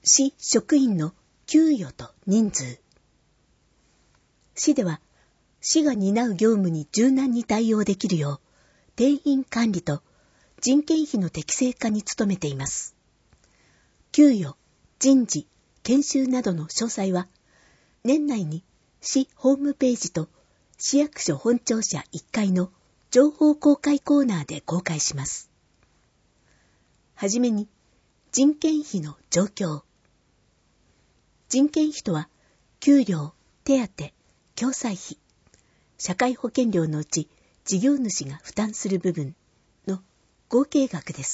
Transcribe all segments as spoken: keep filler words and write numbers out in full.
市職員の給与と人数。市では、市が担う業務に柔軟に対応できるよう、定員管理と人件費の適正化に努めています。給与、人事、研修などの詳細は、年内に市ホームページと市役所本庁舎いっかいの情報公開コーナーで公開します。はじめに、人件費の状況。人件費とは、給料、手当、共済費、社会保険料のうち事業主が負担する部分の合計額です。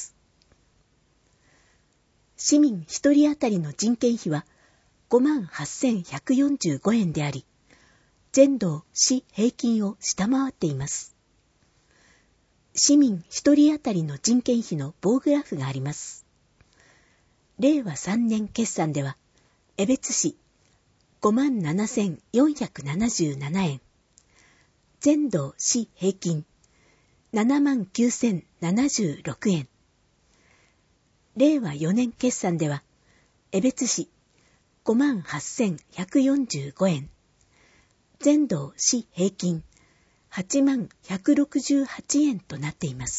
市民一人当たりの人件費はごまんはっせんひゃくよんじゅうごえんであり、全道市平均を下回っています。市民一人当たりの人件費の棒グラフがあります。れいわさんねん決算では、江別市ごまんななせんよんひゃくななじゅうななえん、全道市平均ななまんきゅうせんななじゅうろくえん。れいわよねん決算では、江別市ごまんはっせんひゃくよんじゅうごえん、全道市平均はちまんひゃくろくじゅうはちえんとなっています。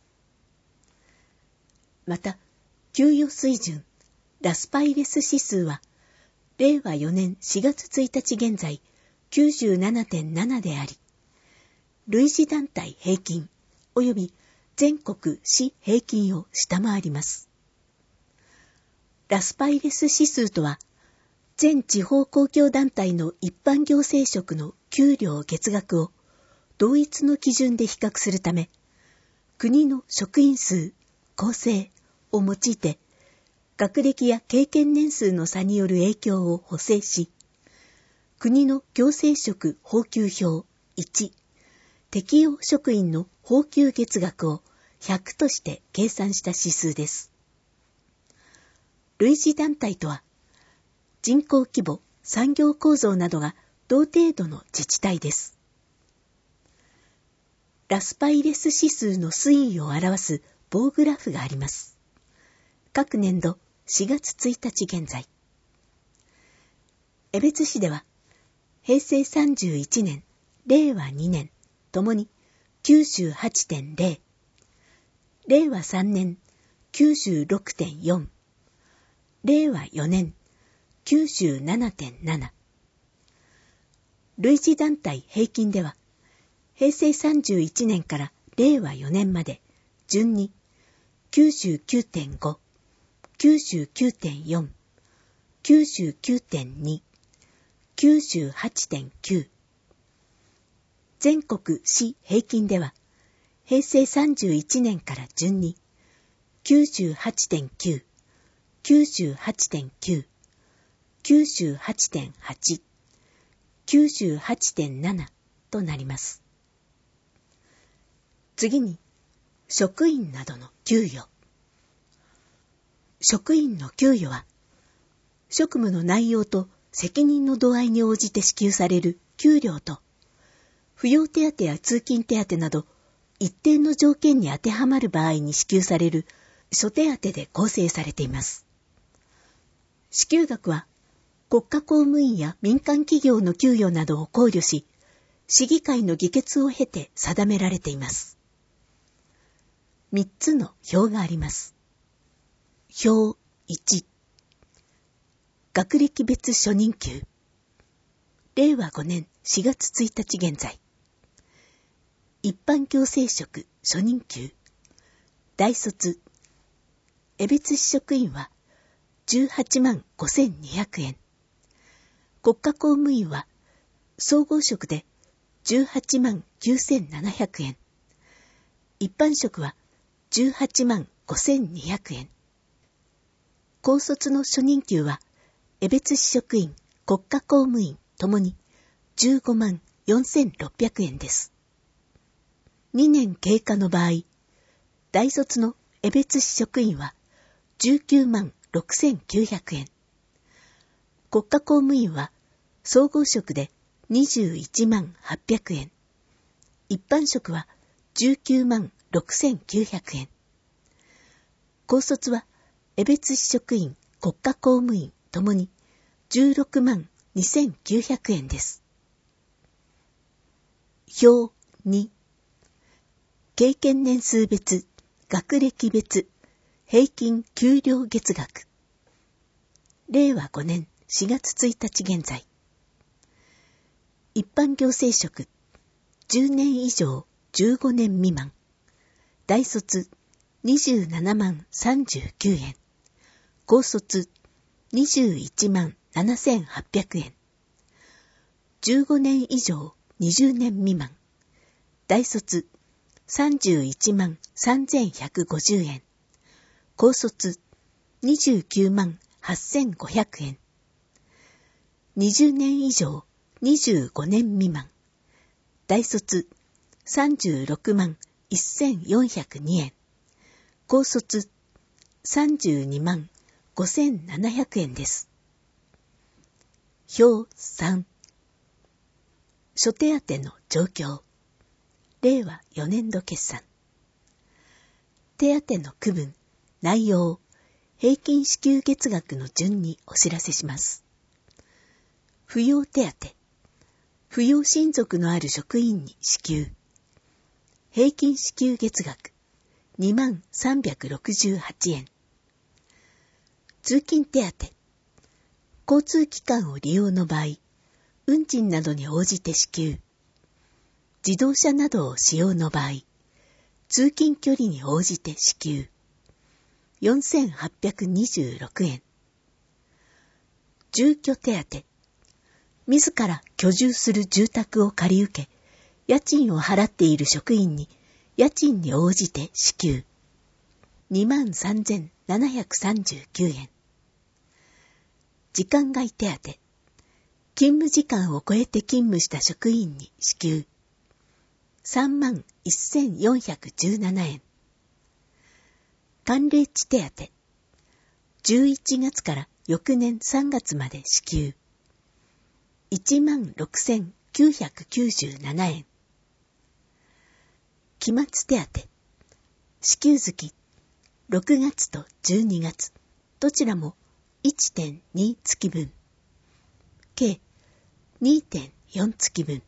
また、給与水準、ラスパイレス指数は、れいわよねんしがつついたち現在 きゅうじゅうななてんなな であり、類似団体平均及び全国市平均を下回ります。ラスパイレス指数とは、全地方公共団体の一般行政職の給料月額を同一の基準で比較するため、国の職員数、構成を用いて、学歴や経験年数の差による影響を補正し、国の行政職俸給表いち、適用職員の俸給月額をひゃくとして計算した指数です。類似団体とは、人口規模、産業構造などが同程度の自治体です。ラスパイレス指数の推移を表す棒グラフがあります。各年度しがつついたち現在。江別市では、へいせいさんじゅういちねん、れいわにねん、ともに きゅうじゅうはちてんゼロ、れいわさんねん きゅうじゅうろくてんよん、れいわよねん きゅうじゅうななてんなな。類似団体平均では、へいせいさんじゅういちねんかられいわよねんまで順に きゅうじゅうきゅうてんご、きゅうじゅうきゅうてんよん、きゅうじゅうきゅうてんに、きゅうじゅうはちてんきゅう。全国市平均では、へいせいさんじゅういちねんから順に きゅうじゅうはちてんきゅう、きゅうじゅうはちてんきゅう、きゅうじゅうはちてんはち、きゅうじゅうはちてんなな となります。次に、職員などの給与。職員の給与は、職務の内容と責任の度合いに応じて支給される給料と、扶養手当や通勤手当など、一定の条件に当てはまる場合に支給される諸手当で構成されています。支給額は、国家公務員や民間企業の給与などを考慮し、市議会の議決を経て定められています。三つの表があります。表いち、学歴別初任給。れいわごねんしがつついたち現在。一般行政職初任給。大卒。江別市職員はじゅうはちまんごせんにひゃくえん。国家公務員は総合職でじゅうはちまんきゅうせんななひゃくえん。一般職はじゅうはちまんごせんにひゃくえん。高卒の初任給は江別市職員、国家公務員ともにじゅうごまんよんせんろっぴゃくえんです。にねん経過の場合、大卒の江別市職員はじゅうきゅうまんろくせんきゅうひゃくえん。国家公務員は総合職でにじゅういちまんはっぴゃくえん。一般職はじゅうきゅうまんろくせんきゅうひゃくえん。高卒は江別市職員、 国家公務員ともにじゅうろくまんにせんきゅうひゃくえんです。表に、経験年数別、学歴別、平均給料月額。れいわごねんしがつついたち現在。一般行政職、じゅうねん以上じゅうごねん未満。大卒にじゅうななまんさんじゅうきゅうえん。高卒にじゅういちまんななせんはっぴゃくえん。じゅうごねん以上にじゅうねん未満。大卒さんじゅういちまんさんぜんひゃくごじゅうえん。高卒にじゅうきゅうまんはっせんごひゃくえん。にじゅうねん以上にじゅうごねん未満。大卒さんじゅうろくまんせんよんひゃくにえん。高卒さんじゅうにまんごせんななひゃくえんです。表さん、諸手当の状況。れいわよねんど決算。手当の区分、内容、平均支給月額の順にお知らせします。扶養手当。扶養親族のある職員に支給。平均支給月額にまんさんびゃくろくじゅうはちえん。通勤手当。交通機関を利用の場合、運賃などに応じて支給。自動車などを使用の場合、通勤距離に応じて支給。よんせんはっぴゃくにじゅうろくえん。住居手当。自ら居住する住宅を借り受け、家賃を払っている職員に家賃に応じて支給。にまんさんぜんななひゃくさんじゅうきゅうえん。時間外手当。勤務時間を超えて勤務した職員に支給。さんまんせんよんひゃくじゅうななえん。寒冷地手当。じゅういちがつから翌年さんがつまで支給。いちまんろくせんきゅうひゃくきゅうじゅうななえん。期末手当。支給月、ろくがつとじゅうにがつ、どちらも いってんに 月分。計 にてんよん 月分。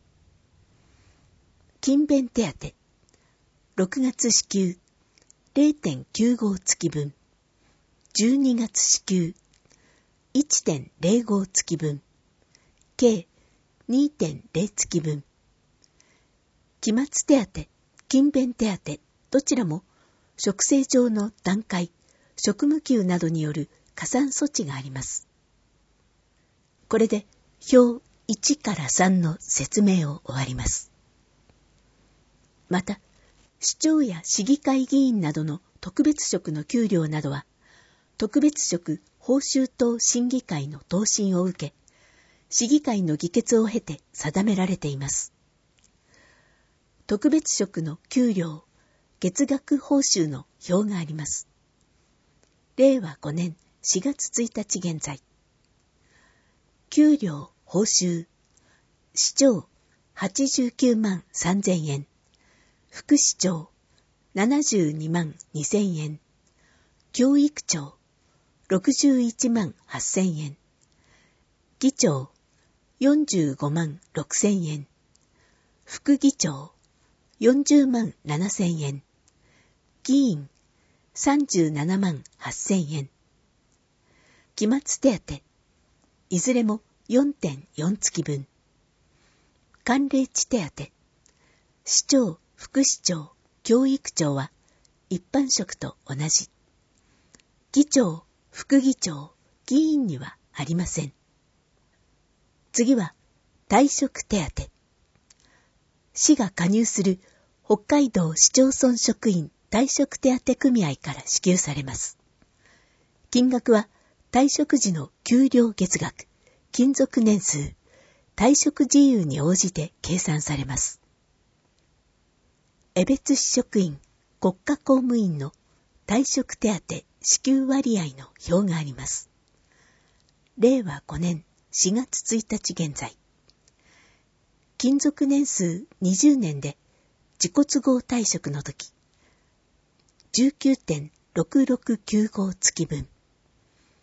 勤勉手当。ろくがつ支給 れいてんきゅうご 月分。じゅうにがつ支給 いってんぜろご 月分。計 にてんゼロ 月分。期末手当、勤勉手当、どちらも職制上の段階、職務給などによる加算措置があります。これで表いちからさんの説明を終わります。また、市長や市議会議員などの特別職の給料などは、特別職報酬等審議会の答申を受け、市議会の議決を経て定められています。特別職の給料、月額報酬の表があります。れいわごねんしがつついたち現在。給料、報酬、市長はちじゅうきゅうまんさんぜんえん、副市長ななじゅうにまんにせんえん、教育長ろくじゅういちまんはっせんえん、議長よんじゅうごまんろくせんえん、副議長よんじゅうまんななせんえん、議員さんじゅうななまんはっせんえん。期末手当、いずれも よんてんよん 月分。寒冷地手当、市長、副市長、教育長は一般職と同じ。議長、副議長、議員にはありません。次は退職手当。市が加入する北海道市町村職員退職手当組合から支給されます。金額は退職時の給料月額、勤続年数、退職事由に応じて計算されます。江別市職員、国家公務員の退職手当支給割合の表があります。れいわごねんしがつついたち現在。勤続年数にじゅうねんで自己都合退職の時、じゅうきゅうてんろくろくきゅうご 月分。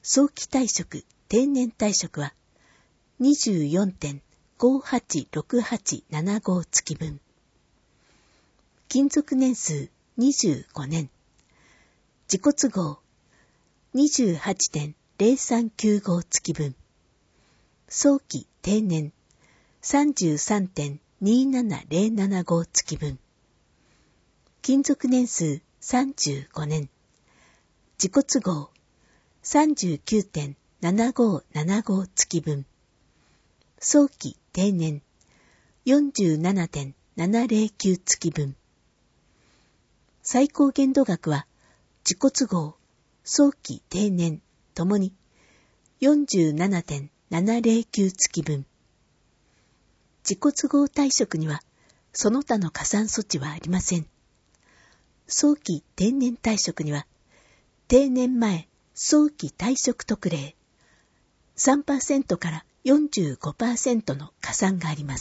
早期退職、定年退職は にじゅうよんてんごはちろくはちななご 月分。勤続年数にじゅうごねん。自己都合 にじゅうはちてんぜろさんきゅうご 月分。早期定年 さんじゅうさんてんにななぜろななご 月分。勤続年数さんじゅうごねん。自己都合 さんじゅうきゅうてんななごななご 月分。早期定年 よんじゅうななてんななぜろきゅう 月分。最高限度額は自己都合、早期定年ともに よんじゅうななてんななぜろきゅう 月分。自己都合退職にはその他の加算措置はありません。早期定年退職には定年前早期退職特例 さんパーセント から よんじゅうごパーセント の加算があります。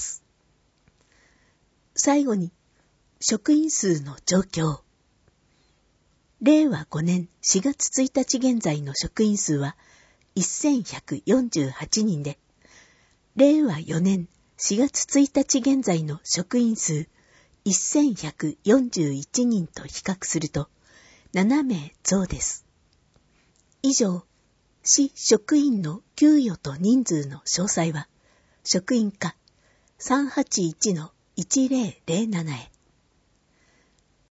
最後に職員数の状況。れいわごねんしがつついたち現在の職員数はせんひゃくよんじゅうはちにんで、れいわよねんしがつついたち現在の職員数せんひゃくよんじゅういちにんと比較するとななめい増です。以上、市職員の給与と人数の詳細は、職員課 さんはちいちのいちぜろぜろなな へ。